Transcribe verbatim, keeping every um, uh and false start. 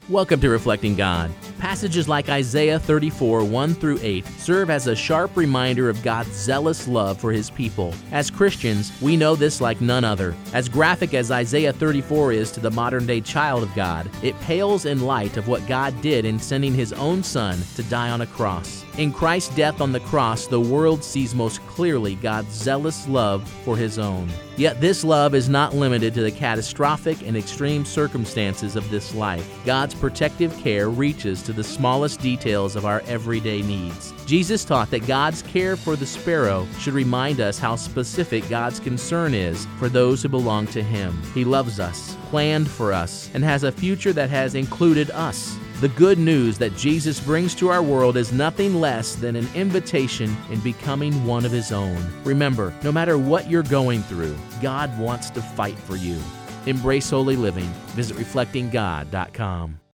Welcome to Reflecting God. Passages like Isaiah thirty-four, one through eight serve as a sharp reminder of God's zealous love for His people. As Christians, we know this like none other. As graphic as Isaiah thirty-four is to the modern-day child of God, it pales in light of what God did in sending His own Son to die on a cross. In Christ's death on the cross, the world sees most clearly God's zealous love for His own. Yet this love is not limited to the catastrophic and extreme circumstances of this life. God's protective care reaches to the smallest details of our everyday needs. Jesus taught that God's care for the sparrow should remind us how specific God's concern is for those who belong to Him. He loves us, planned for us, and has a future that has included us. The good news that Jesus brings to our world is nothing less than an invitation in becoming one of His own. Remember, no matter what you're going through, God wants to fight for you. Embrace holy living. Visit reflecting god dot com.